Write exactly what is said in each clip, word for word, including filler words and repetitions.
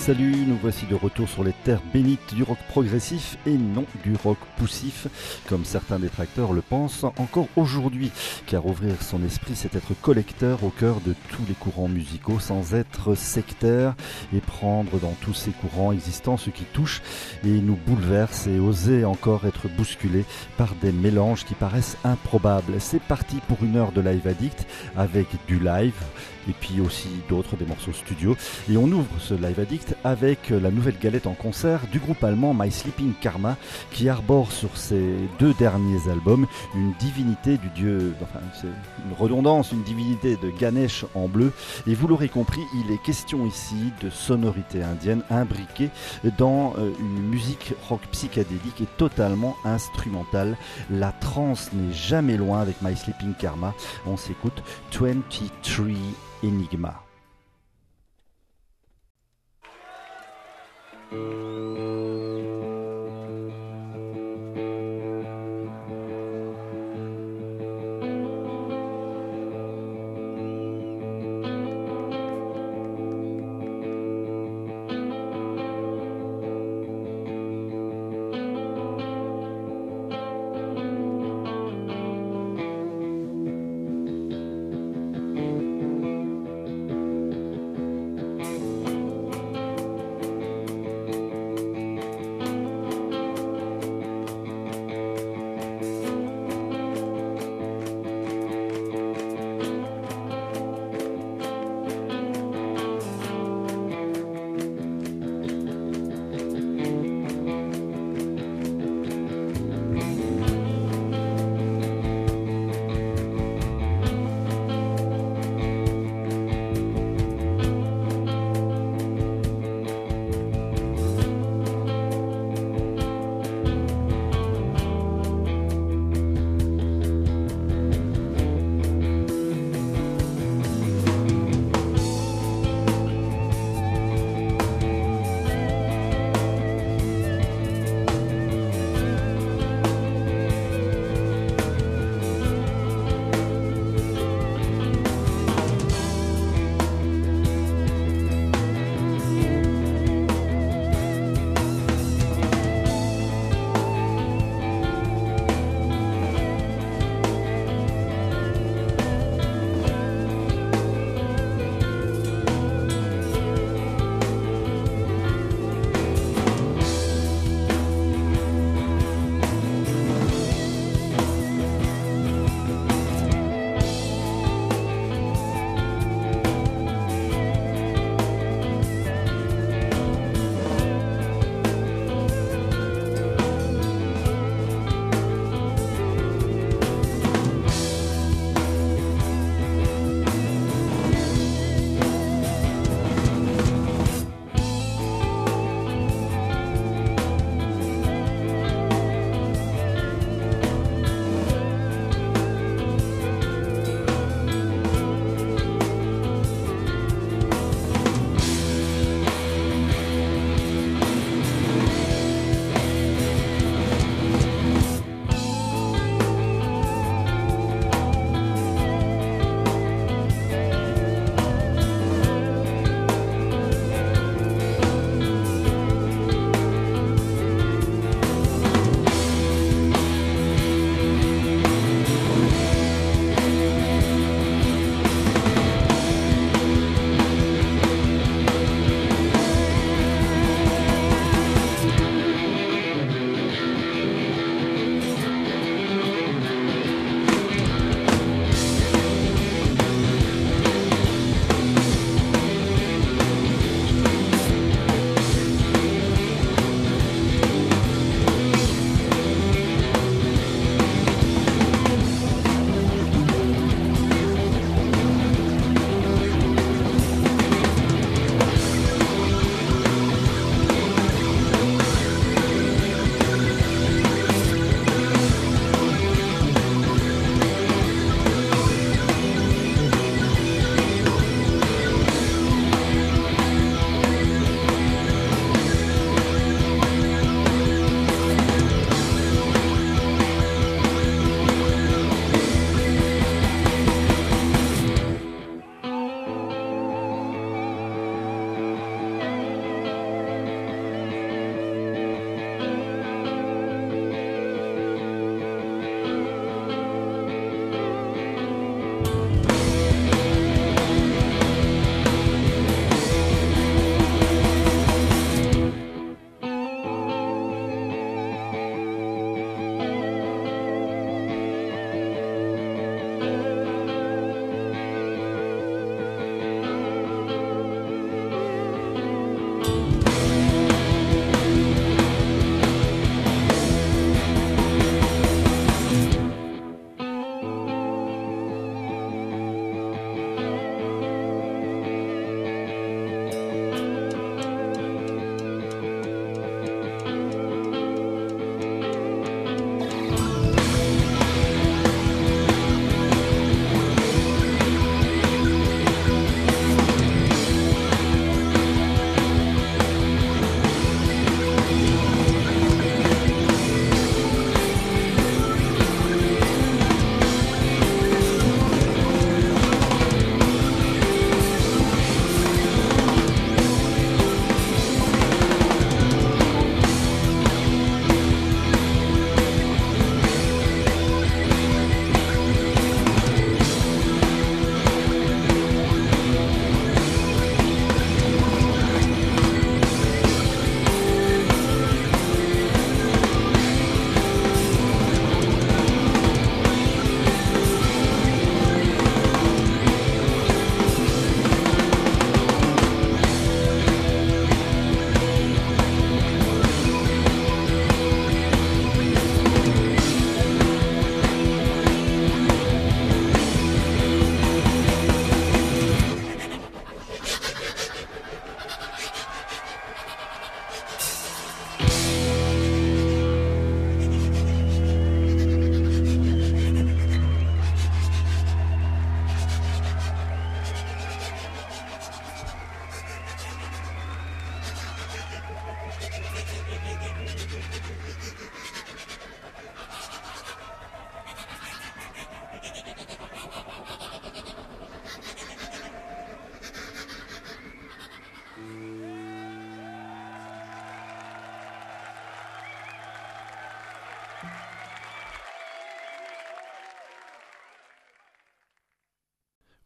salut, nous voici de retour sur les terres bénites du rock progressif et non du rock poussif, comme certains détracteurs le pensent encore aujourd'hui, car ouvrir son esprit c'est être collecteur au cœur de tous les courants musicaux sans être sectaire et prendre dans tous ces courants existants ce qui touche et nous bouleverse et oser encore être bousculé par des mélanges qui paraissent improbables. C'est parti pour une heure de Live Addict avec du live et puis aussi d'autres, des morceaux studio. Et on ouvre ce Live Addict avec la nouvelle galette en concert du groupe allemand My Sleeping Karma, qui arbore sur ses deux derniers albums une divinité du dieu, enfin c'est une redondance, une divinité de Ganesh en bleu. Et vous l'aurez compris, il est question ici de sonorités indiennes imbriquées dans une musique rock psychédélique et totalement instrumentale. La trance n'est jamais loin avec My Sleeping Karma. On s'écoute vingt-trois Enigma.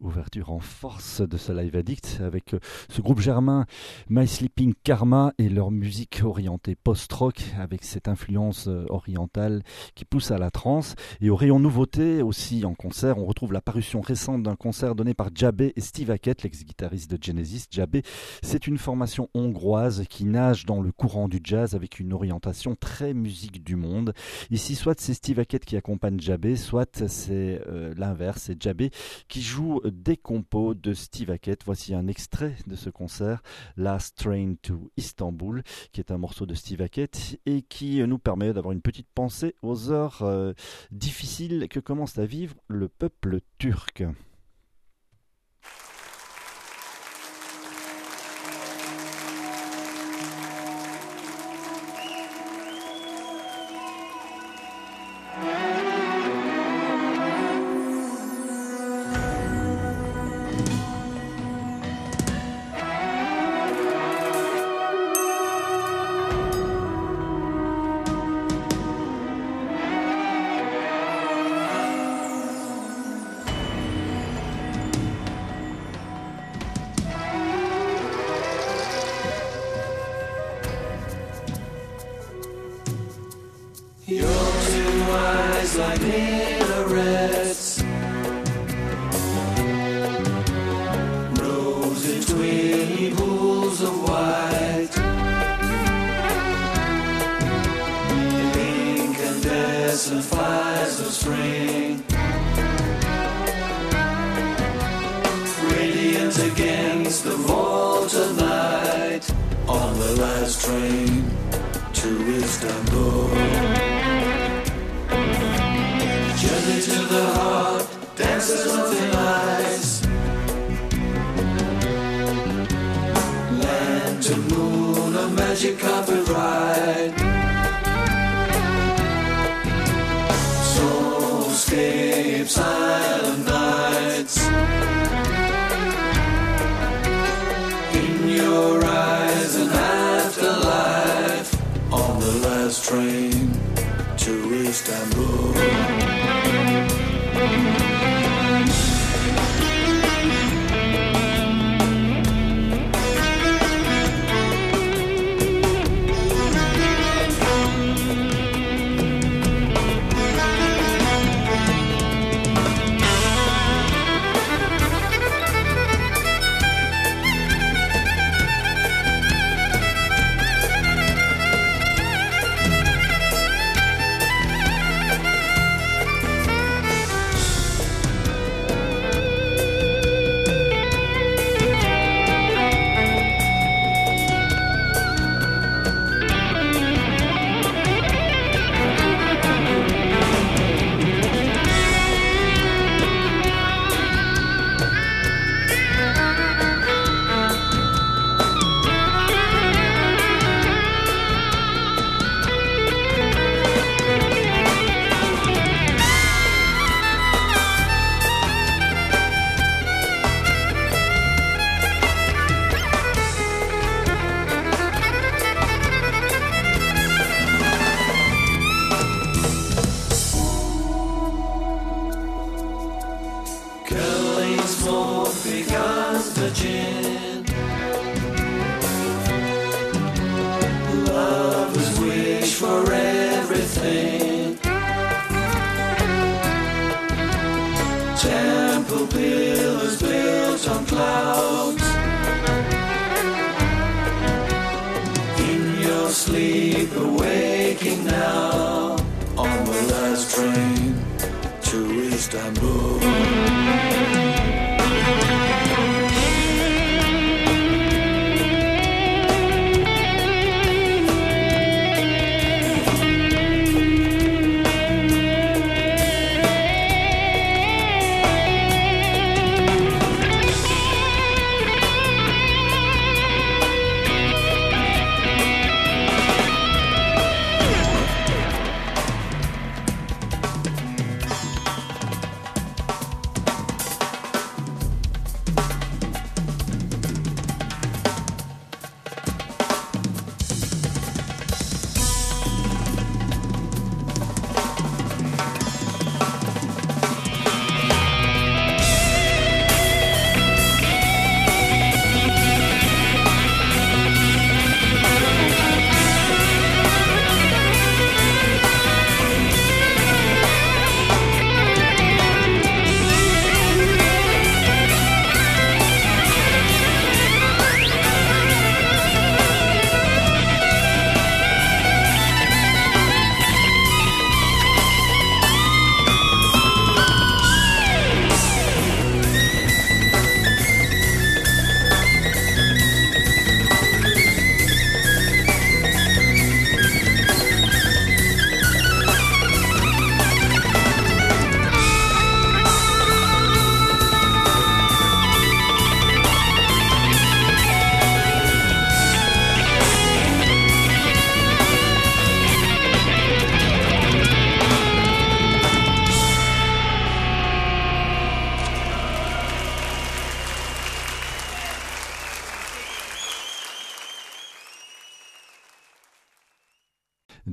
Ouverture en force de ce Live Addict avec ce groupe germain My Sleeping Karma et leur musique orientée post-rock avec cette influence orientale qui pousse à la trance. Et au rayon nouveauté aussi en concert, on retrouve la parution récente d'un concert donné par Djabé et Steve Hackett, l'ex-guitariste de Genesis. Djabé, c'est une formation hongroise qui nage dans le courant du jazz avec une orientation très musique du monde. Ici, soit c'est Steve Hackett qui accompagne Djabé, soit c'est euh, l'inverse, c'est Djabé qui joue des compos de Steve Hackett. Voici un extrait de ce concert, Last Train to Istanbul, qui est un morceau de Steve Hackett et qui nous permet d'avoir une petite pensée aux heures euh, difficiles que commence à vivre le peuple turc. Like minarets, rose in twinny pools of white, incandescent fires of spring, radiant against the vault of night, on the last train to Istanbul. Journey to the heart, dances on thin ice. Land to moon, a magic carpet ride. Soulscape, silent nights. In your eyes, an afterlife. On the last train to Istanbul.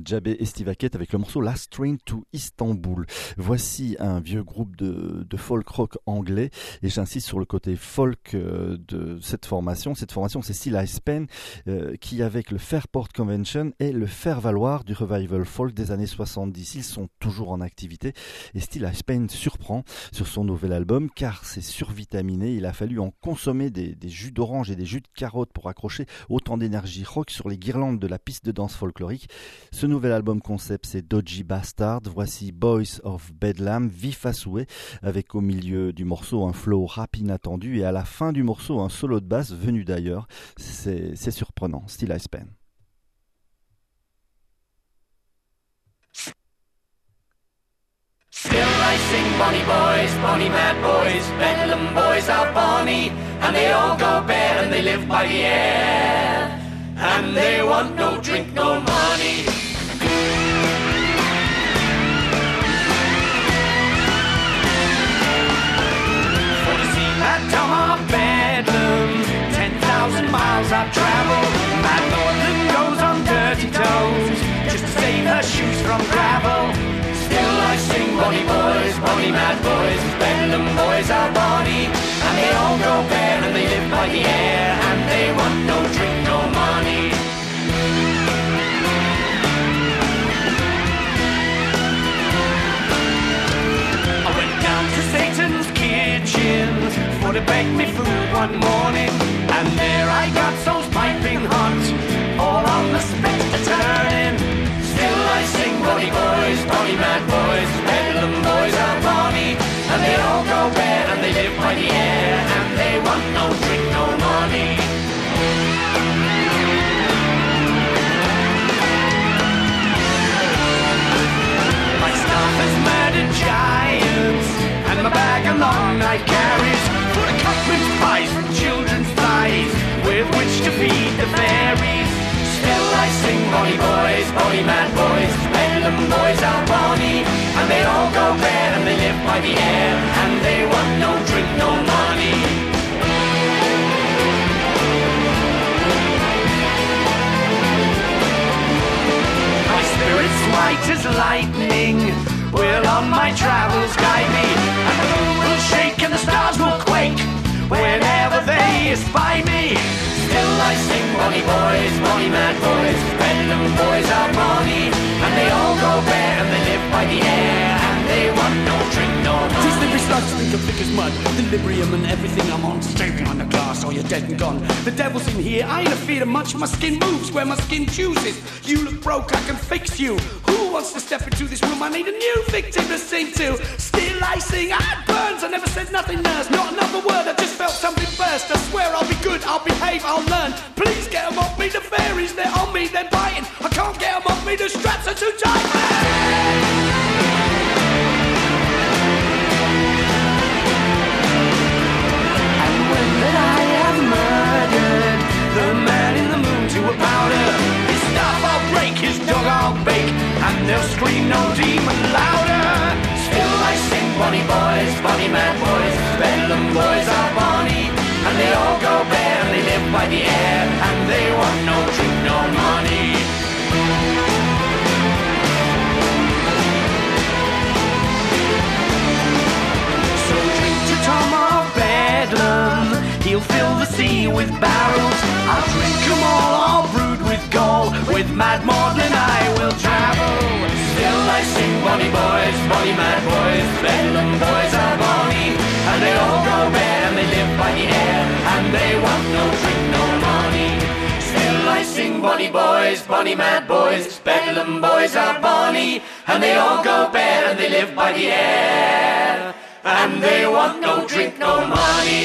Djabé et Steve Hackett avec le morceau Last Train to Istanbul. Voici un vieux groupe de, de folk rock anglais et j'insiste sur le côté folk euh, de cette formation. Cette formation, c'est Still I Span euh, qui, avec le Fairport Convention, est le faire-valoir du revival folk des années soixante-dix. Ils sont toujours en activité et Still I Span surprend sur son nouvel album car c'est survitaminé. Il a fallu en consommer des, des jus d'orange et des jus de carotte pour accrocher autant d'énergie rock sur les guirlandes de la piste de danse folklorique. Ce nouvel album concept, c'est Dodgy Bastard. Voici Boys of Bedlam, vif à souhait, avec au milieu du morceau un flow rap inattendu et à la fin du morceau un solo de basse venu d'ailleurs. C'est, c'est surprenant. Still I Span. Still I sing bonny boys, bonny mad boys, Bedlam boys are bonny, and they all go bare and they live by the air, and they want no drink, no money. For to see that Tom of Bedlam, ten thousand miles I've travelled, Mad Northern goes on dirty toes, just to save her shoes from gravel. Still I sing bonny boys, bonny mad boys, Bedlam boys are bonny, and they all go bare and they live by the air, and they want no drink, no money. I went down to Satan's kitchen for to bake me food one morning, and there I got souls piping hot, all on the spit to turning. Still I sing bonny boys, bonny mad boys, Bedlam boys are bonny, and they all go bare and they live by the air, and they want no drink, no money. My staff has murdered giants, and my bag of long night carries, for the cut mince pies from children's thighs, with which to feed the fairies. Still I sing bonny boys, bonny mad boys, Bedlam boys are bonny, and they all go bare and they live by the air, and they want no drink, no money. My spirit's white as lightning will on my travels guide me, and the moon will shake and the stars will quake whenever they espy me. Still I sing bonny boys, bonny mad boys, Bedlam boys are bonny, and they all go bare and they live by the air, and they want no drink, no money. These slippery slugs think I'm thick as mud, delirium and everything I'm on, stay behind the glass or you're dead and gone. The devil's in here, I ain't afeard of much, my skin moves where my skin chooses. You look broke, I can fix you. Who wants to step into this room? I need a new victim to sing to. Still I sing, I had burns, I never said nothing, nurse, not another word, I just felt something burst. I swear I'll be good, I'll behave, I'll learn. Please get them off me, the fairies, they're on me, they're biting. I can't get them off me, the straps are too tight. And when that I have murdered the man in the moon to a powder, his staff I'll break, his dog I'll bake, and they'll scream no demon louder. Still I sing bonny boys, bonny mad boys, Bedlam boys are bonny, and they all go bare and they live by the air, and they want no drink, no money. So drink to Tom of Bedlam, he'll fill the sea with barrels. I'll drink them all, all brewed with gall, with Mad Maudlin I will travel. Still I sing bonny boys, bonny mad boys, Bedlam boys are bonny, and they all go bare and they live by the air, and they want no drink, no money. Still I sing bonny boys, bonny mad boys, Bedlam boys are bonny, and they all go bare and they live by the air, and they want no drink, no money.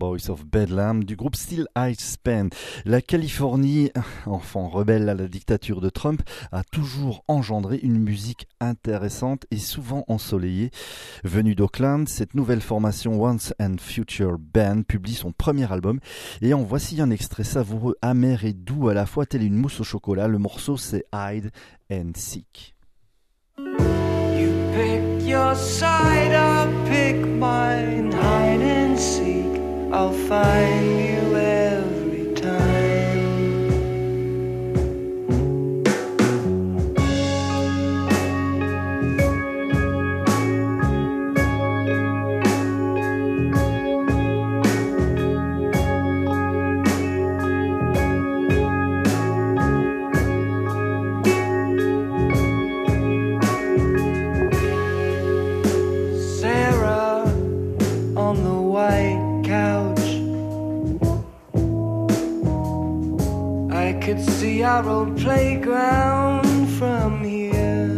Voice of Bedlam du groupe Steel Ice Band. La Californie, enfant rebelle à la dictature de Trump, a toujours engendré une musique intéressante et souvent ensoleillée. Venue d'Oakland, cette nouvelle formation Once and Future Band publie son premier album et en voici un extrait savoureux, amer et doux à la fois, tel une mousse au chocolat. Le morceau c'est Hide and Seek. You pick your side, I'll pick mine. Hide and seek, I'll find you every time. Could see our old playground from here.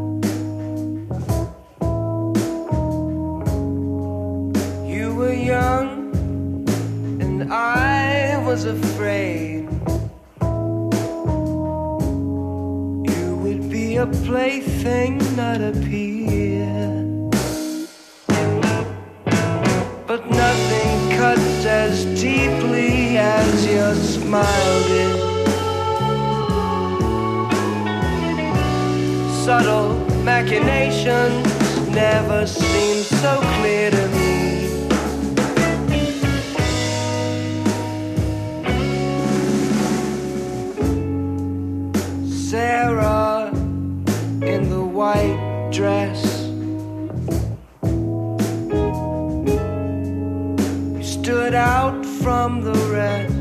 You were young and I was afraid you would be a plaything, not a peer. But nothing cuts as deeply as your smile did. Subtle machinations never seem so clear to me. Sarah in the white dress, you stood out from the rest.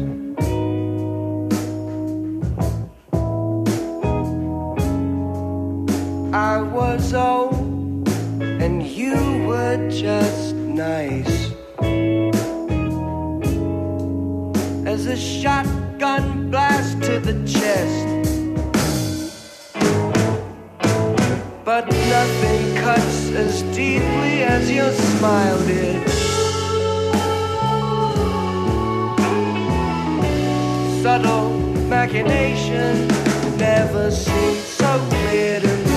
I was old and you were just nice as a shotgun blast to the chest. But nothing cuts as deeply as your smile did. Subtle machination never seemed so clear to me.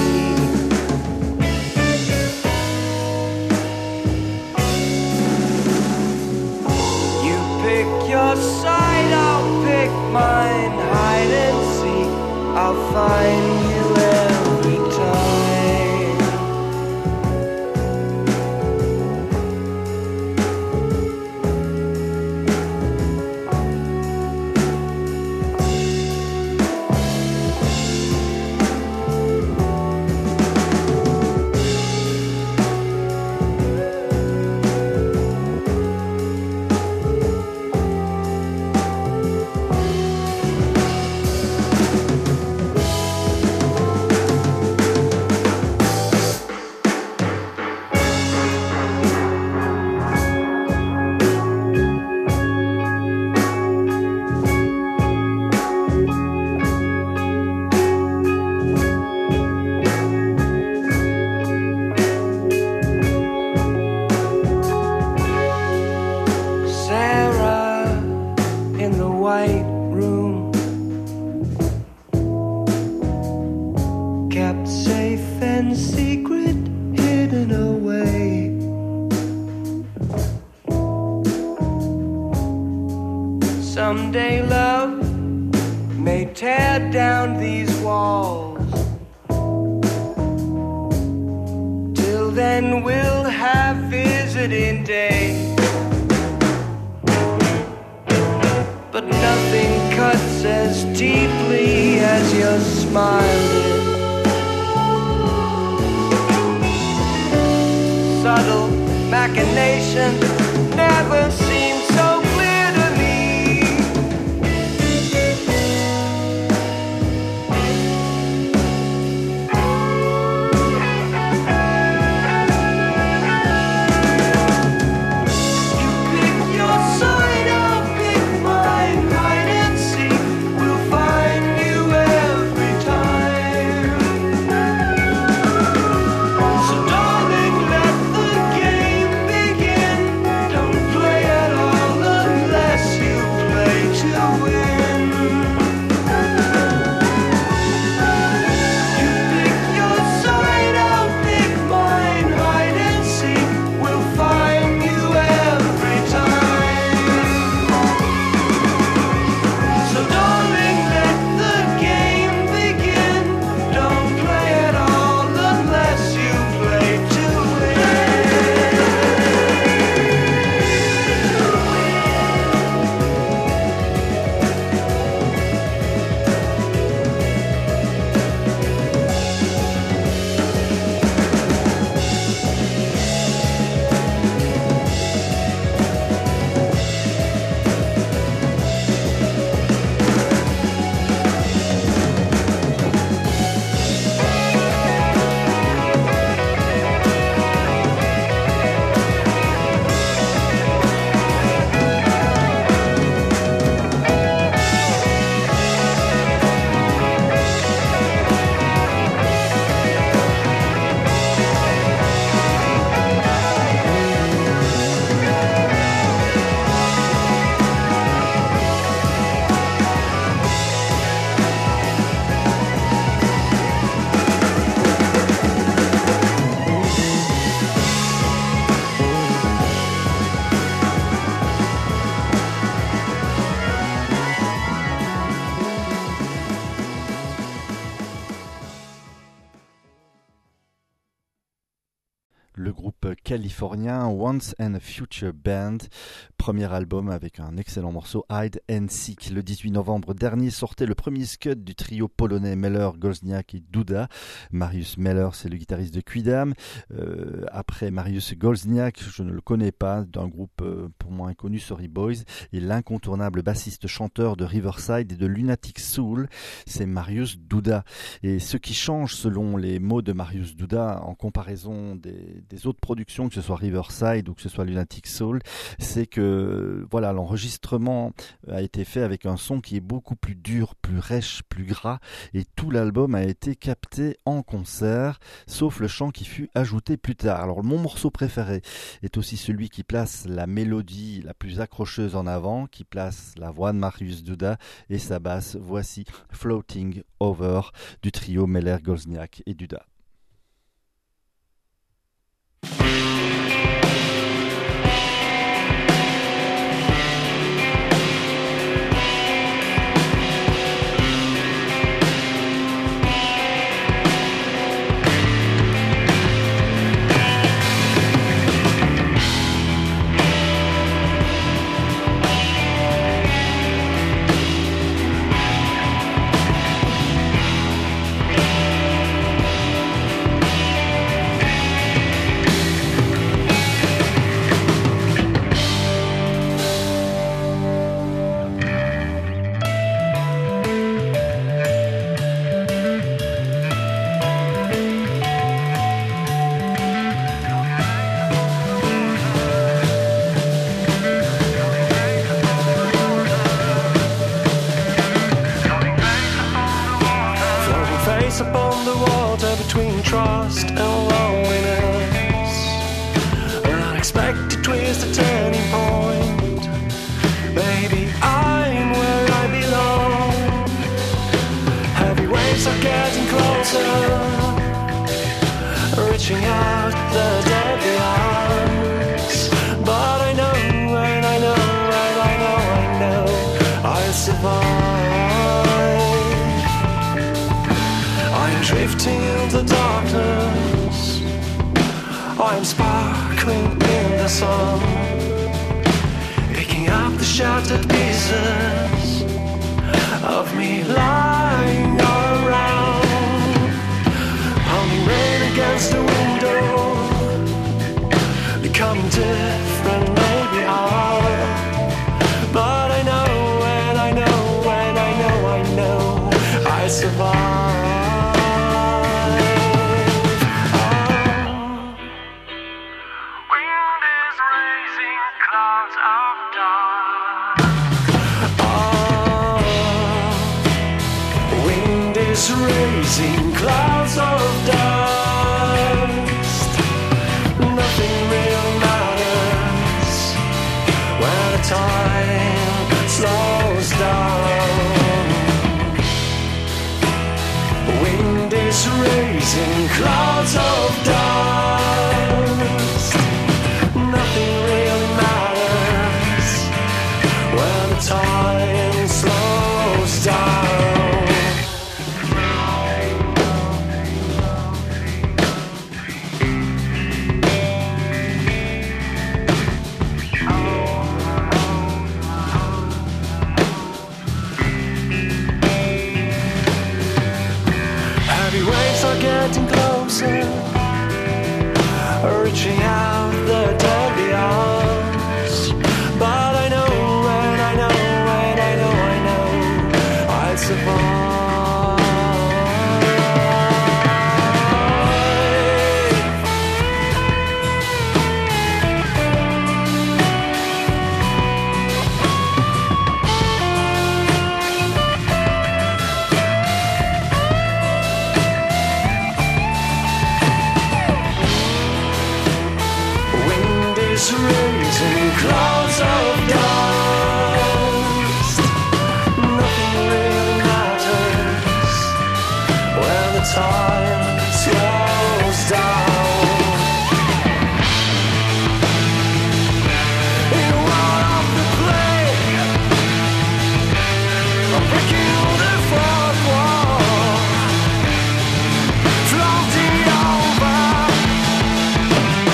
Pick your side, I'll pick mine. Hide and seek, I'll find you every time. Someday love may tear down these walls. Till then we'll have visiting day. But nothing cuts as deeply as your smile did. Subtle machination never seemed so clear to me. You pick your side, I'll pick mine. Hide and seek, we'll find you every time. Le groupe californien Once and a Future Band, premier album avec un excellent morceau Hide and Seek. Le dix-huit novembre dernier sortait le premier scud du trio polonais Meller, Golzniak et Duda. Mariusz Meller, c'est le guitariste de Quidam. Euh, après Mariusz Golzniak, je ne le connais pas, d'un groupe euh, pour moi inconnu, Sorry Boys, et l'incontournable bassiste-chanteur de Riverside et de Lunatic Soul, c'est Mariusz Duda. Et ce qui change selon les mots de Mariusz Duda en comparaison des des autres productions, que ce soit Riverside ou que ce soit Lunatic Soul, c'est que voilà, l'enregistrement a été fait avec un son qui est beaucoup plus dur, plus rêche, plus gras, et tout l'album a été capté en concert, sauf le chant qui fut ajouté plus tard. Alors mon morceau préféré est aussi celui qui place la mélodie la plus accrocheuse en avant, qui place la voix de Mariusz Duda et sa basse. Voici Floating Over du trio Meller, Golzniak et Duda. Upon the water between trust and loneliness, an unexpected twist, a turning point. Baby, I'm where I belong. Heavy waves are getting closer, reaching out the deadly arms. But I know, and I know, and I know, I know I'll survive. Drifting in the darkness, I'm sparkling in the sun, picking up the shattered pieces of me lying around, pounding rain against the window, becoming different maybe I, but I know and I know and I know I know I survive. Raising clouds of dust, nothing really matters when the time slows down. Wind is raising clouds of dust, nothing really matters when the time slows down. Getting closer, reaching out the deadly arms. But I know, and I know, and I know, I know I'll survive. Raising clouds of dust, nothing really matters when the time slows down. In a world of the play, I'm breaking the fourth wall, floating over.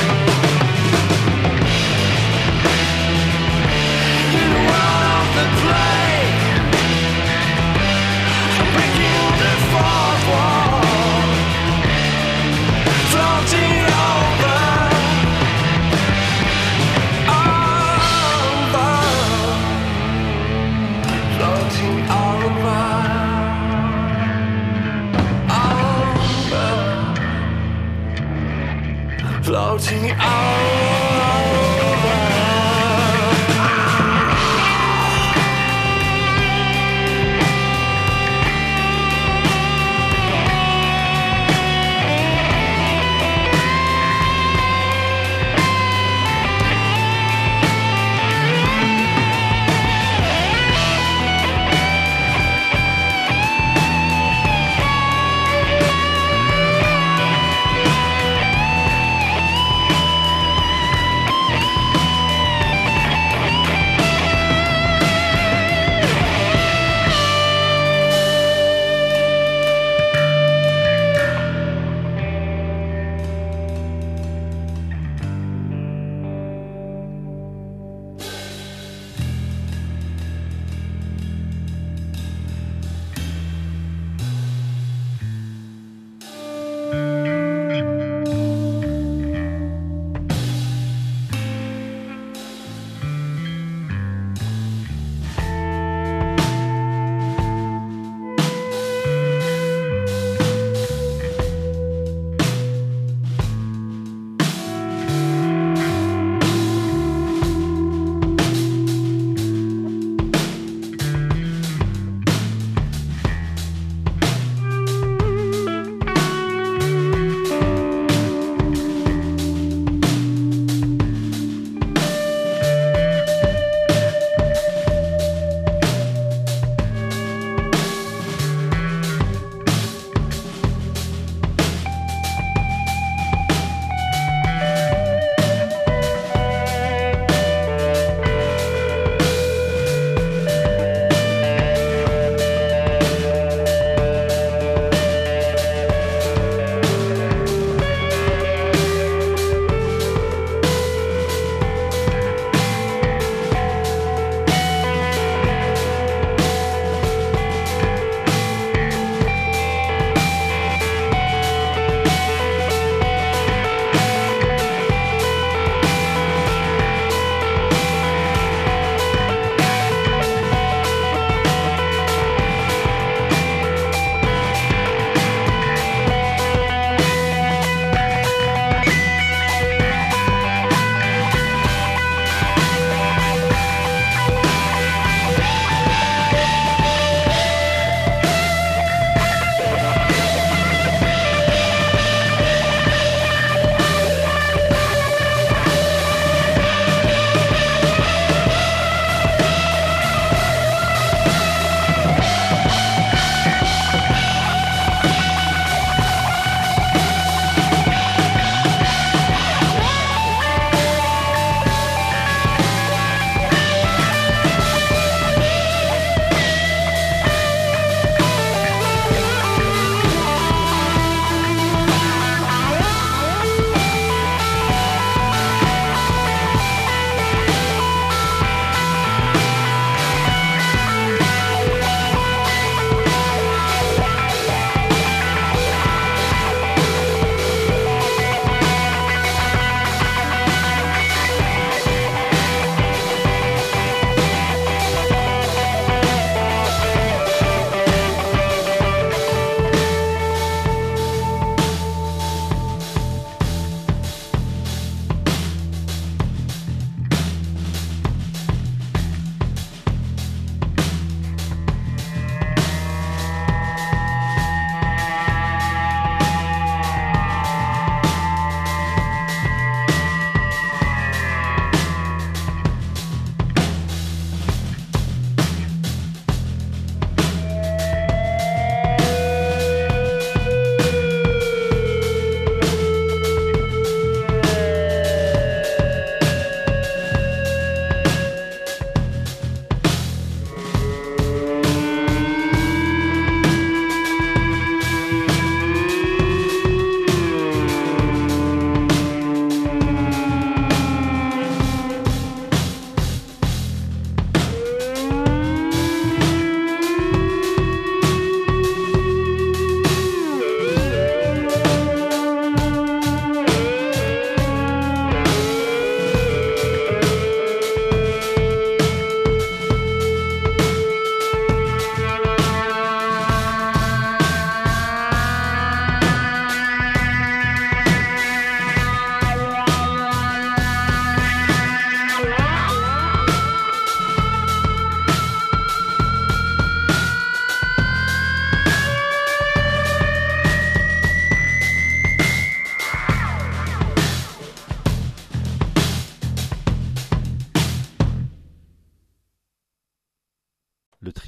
floating over.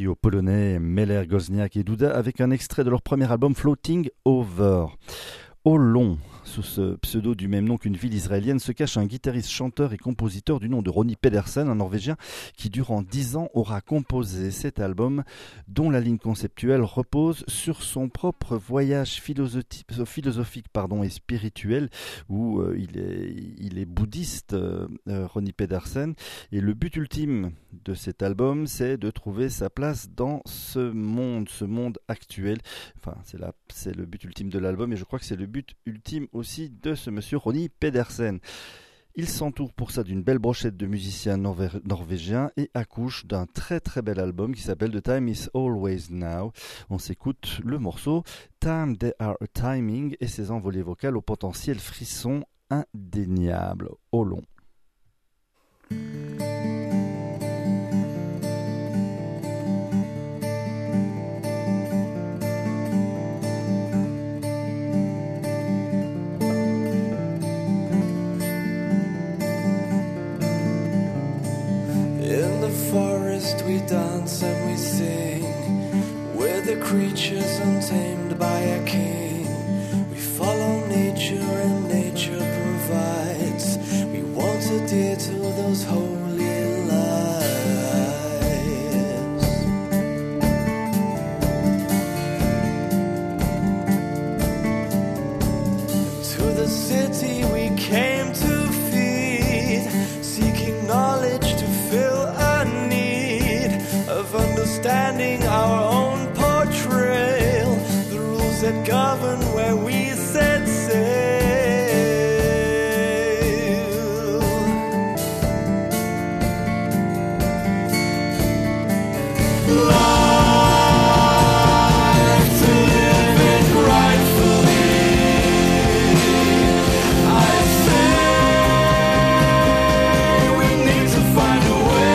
trio polonais Meller, Gozniak et Duda avec un extrait de leur premier album Floating Over. Au long, sous ce pseudo du même nom qu'une ville israélienne, se cache un guitariste, chanteur et compositeur du nom de Ronnie Pedersen, un Norvégien qui durant dix ans aura composé cet album dont la ligne conceptuelle repose sur son propre voyage philosophique pardon, et spirituel où euh, il, est, il est bouddhiste, euh, Ronnie Pedersen, et le but ultime de cet album c'est de trouver sa place dans ce monde, ce monde actuel. Enfin, c'est, la, c'est le but ultime de l'album et je crois que c'est le but ultime aussi de ce monsieur Ronnie Pedersen. Il s'entoure pour ça d'une belle brochette de musiciens norvé- norvégiens et accouche d'un très très bel album qui s'appelle The Time Is Always Now. On s'écoute le morceau Time They Are a Timing et ses envolées vocales au potentiel frisson indéniable. Au long. Forest we dance and we sing, we're the creatures untamed by a king. We follow nature and nature provides. We want to adhere to those holy lives. To the city we came to feed, seeking knowledge to fill understanding our own portrayal, the rules that govern where we set sail. Life to live it rightfully, I say we need to find a way.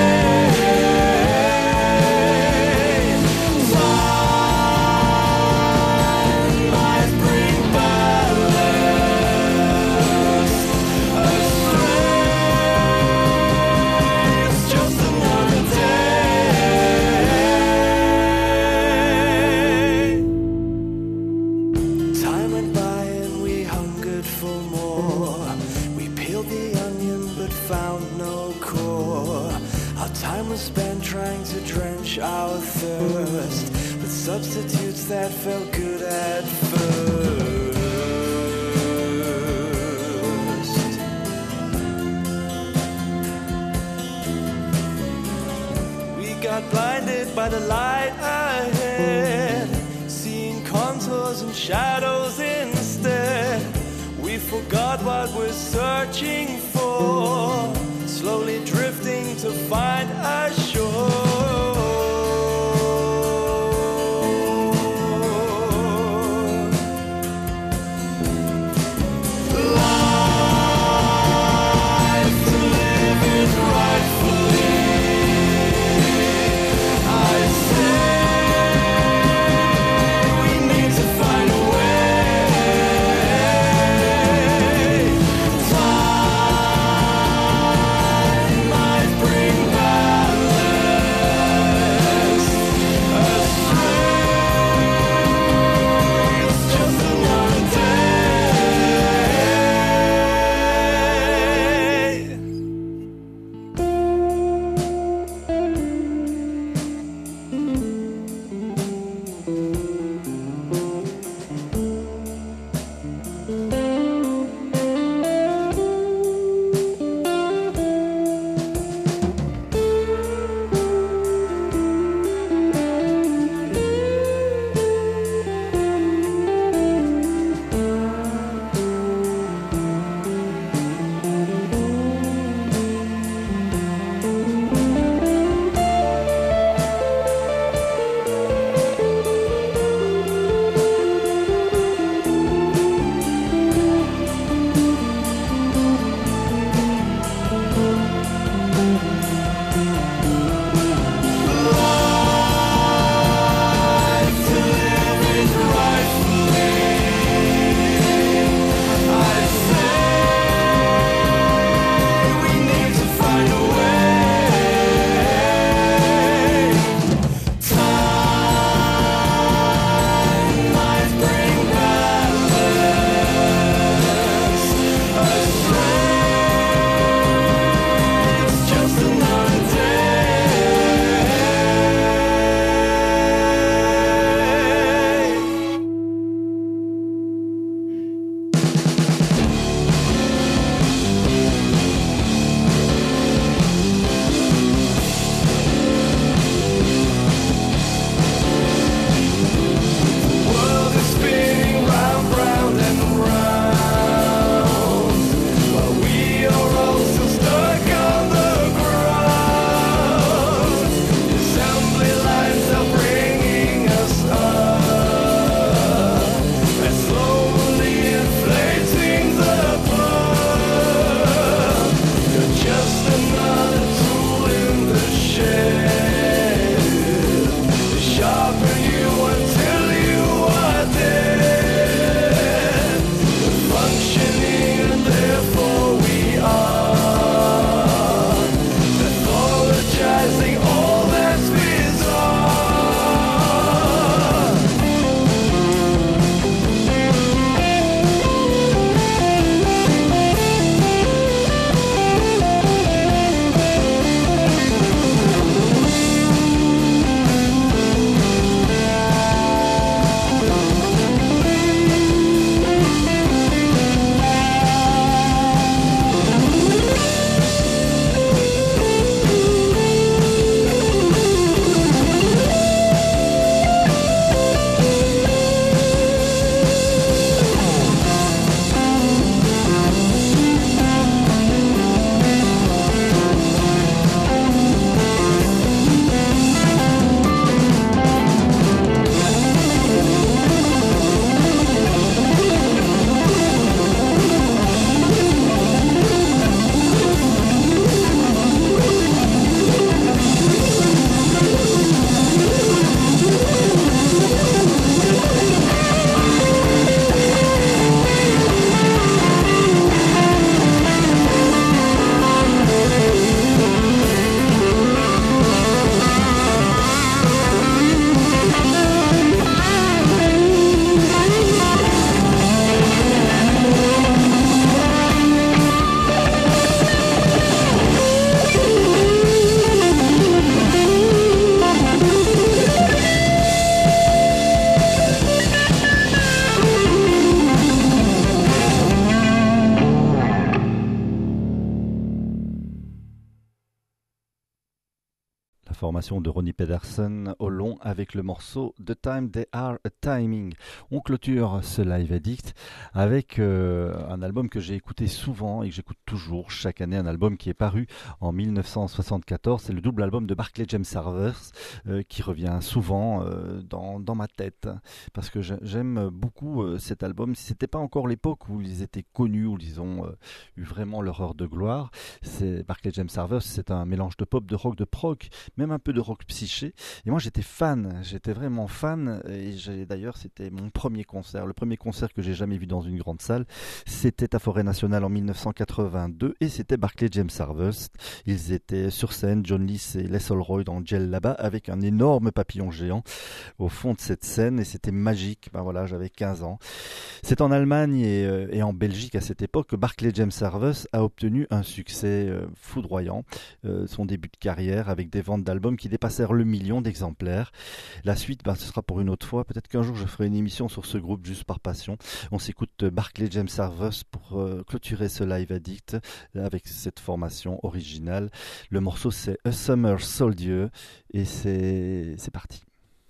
Our thirst with substitutes that felt good at first. We got blinded by the light ahead, seeing contours and shadows instead. We forgot what we're searching for, slowly drifting to find a shore. Bring back formation de Ronnie Pedersen au long avec le morceau The Time They Are a Timing. On clôture ce Live Addict avec euh, un album que j'ai écouté souvent et que j'écoute toujours chaque année, un album qui est paru en mille neuf cent soixante-quatorze. C'est le double album de Barclay James Harvers euh, qui revient souvent euh, dans, dans ma tête parce que j'aime beaucoup euh, cet album. Si c'était pas encore l'époque où ils étaient connus, où ils ont euh, eu vraiment leur heure de gloire, c'est Barclay James Harvers, c'est un mélange de pop, de rock, de prog, même un peu de rock psyché. Et moi j'étais fan, j'étais vraiment fan. Et j'ai, d'ailleurs c'était mon premier concert, le premier concert que j'ai jamais vu dans une grande salle. C'était à Forêt Nationale en mille neuf cent quatre-vingt-deux et c'était Barclay James Harvers. Ils étaient sur scène, John Lees et Les Holroyd en gel là-bas avec un énorme papillon géant au fond de cette scène et c'était magique. Ben voilà, j'avais quinze ans. C'est en Allemagne et, euh, et en Belgique à cette époque que Barclay James Harvers a obtenu un succès euh, foudroyant. Euh, son début de carrière avec des ventes d'albums qui dépassèrent le million d'exemplaires. La suite, ben, ce sera pour une autre fois. Peut-être qu'un jour je ferai une émission sur ce groupe juste par passion. On s'écoute Barclay James Harvers pour euh, clôturer ce Live Addict avec cette formation originale. Le morceau c'est A Summer Soldier et c'est, c'est parti.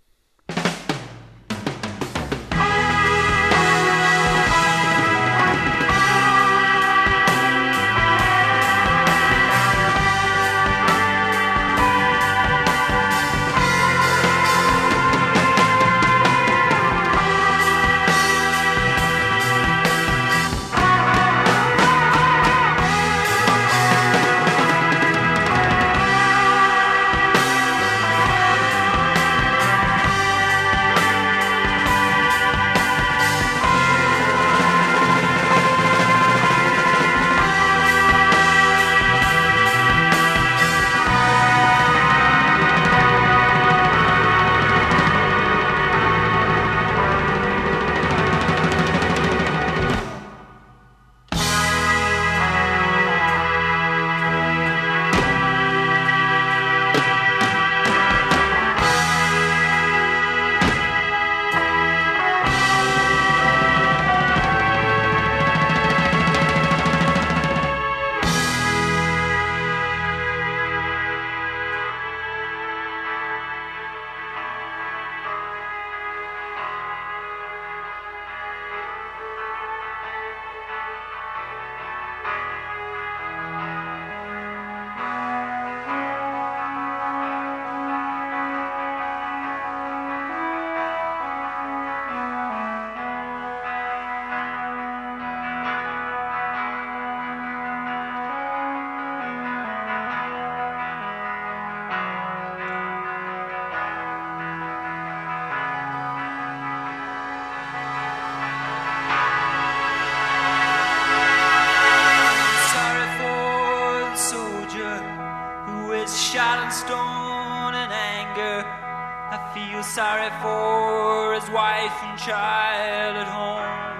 Sorry for his wife and child at home.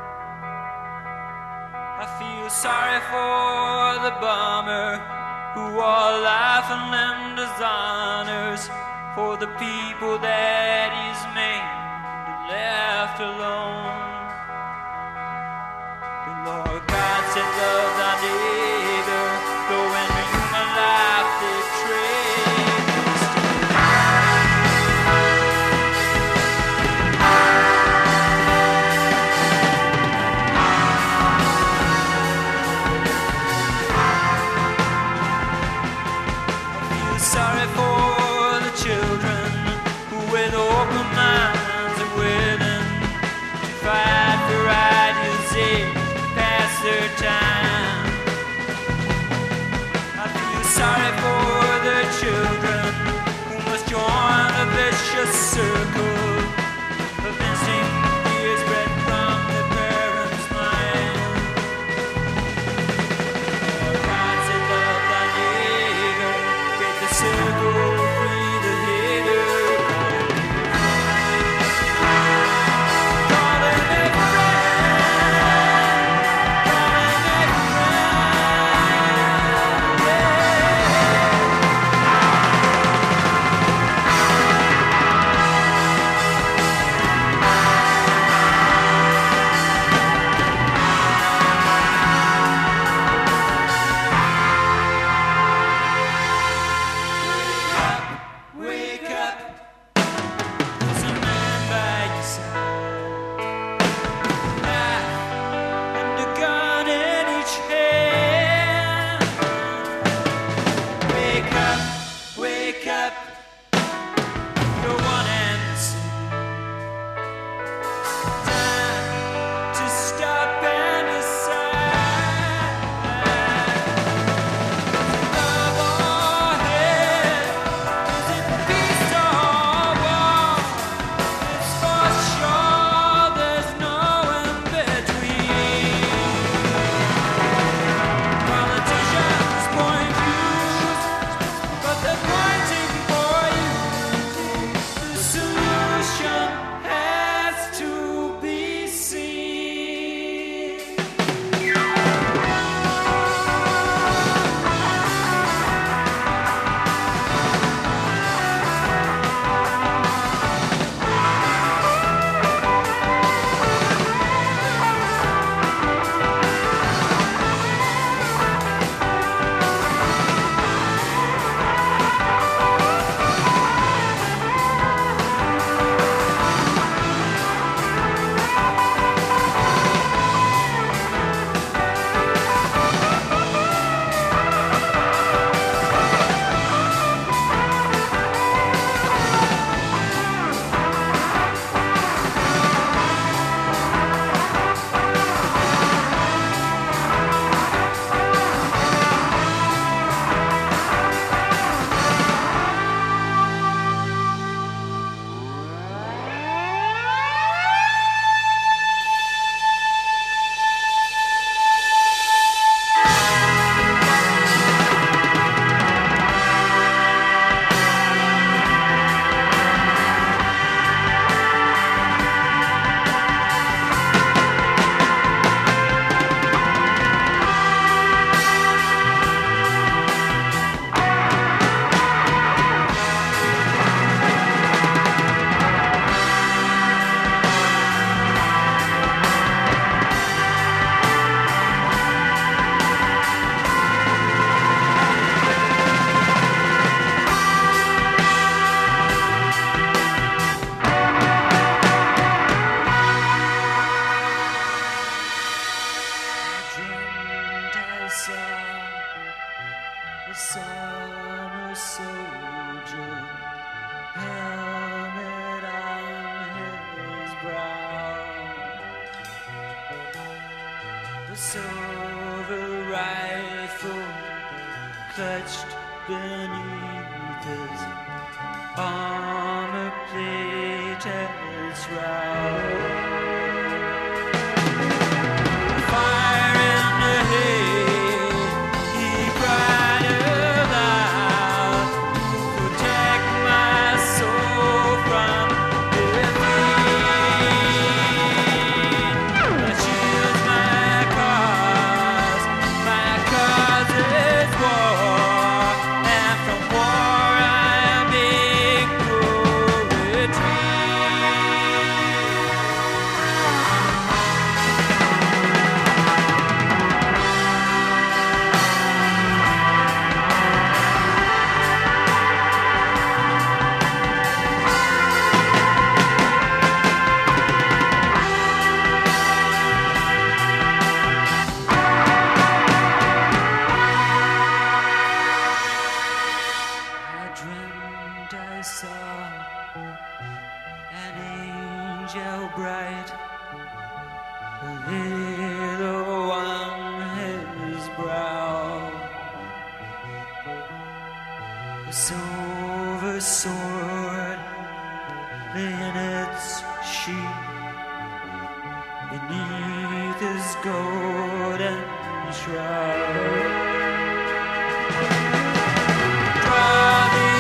I feel sorry for the bummer who are laughing and designers for the people that he's made and left alone. The Lord God said, love thy neighbor, though in human life they trade. Sorry for the children who with open minds are willing to fight. Summer soldier, helmet on his brow, the silver rifle clutched beneath his armor-plated shroud. Fire in the head, he cried aloud, protect my soul from defeat. My shield's my cause, my cause is war, and from war I make no retreat. I dreamt I saw an angel bright, a little on his brow, a silver sword lay in its sheath beneath his golden shroud. Draw me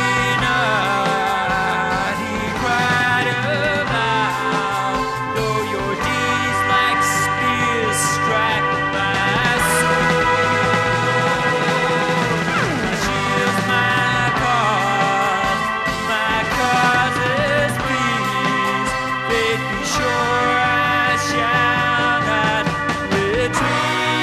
not, he cried aloud, though your deeds like spears strike my soul. My shield's my cause, my cause is peace. Faith be sure I shall not retreat.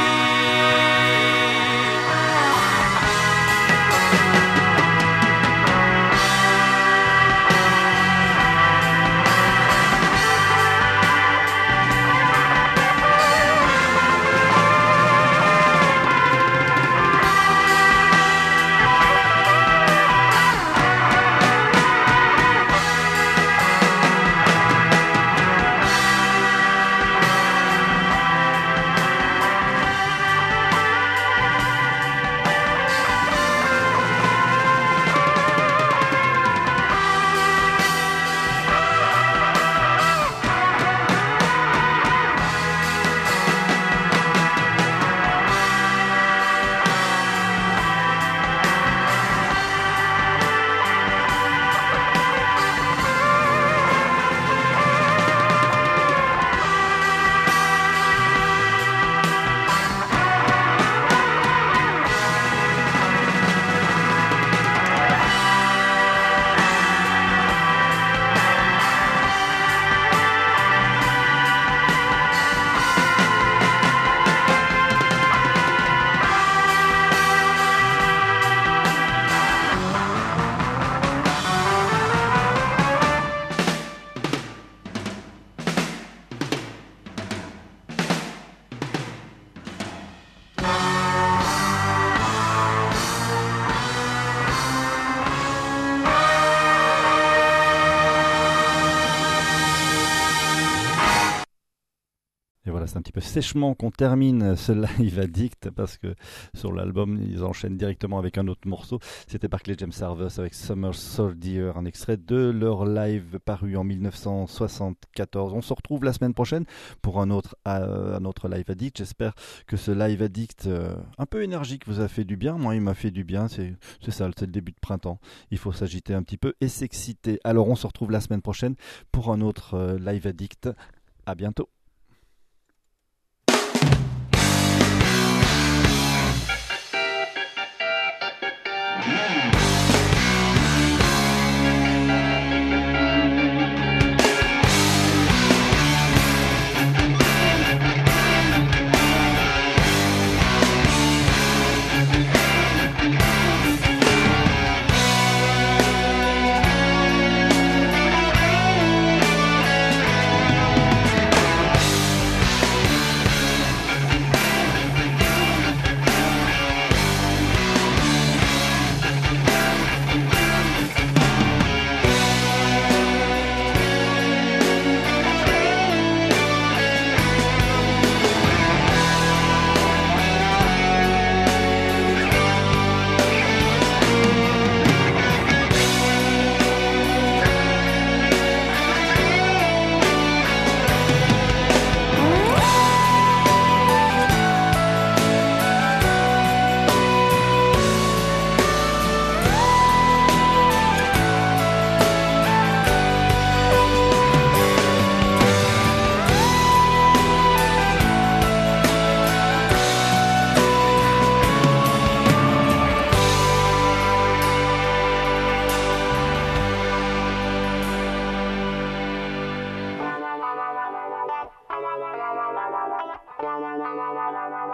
Et voilà, c'est un petit peu sèchement qu'on termine ce live addict parce que sur l'album, ils enchaînent directement avec un autre morceau. C'était Barclay James Harvest avec Summer Soldier, un extrait de leur live paru en dix-neuf cent soixante-quatorze. On se retrouve la semaine prochaine pour un autre, euh, un autre live addict. J'espère que ce live addict euh, un peu énergique vous a fait du bien. Moi, il m'a fait du bien. C'est, c'est ça, c'est le début de printemps. Il faut s'agiter un petit peu et s'exciter. Alors, on se retrouve la semaine prochaine pour un autre euh, live addict. À bientôt. la la la la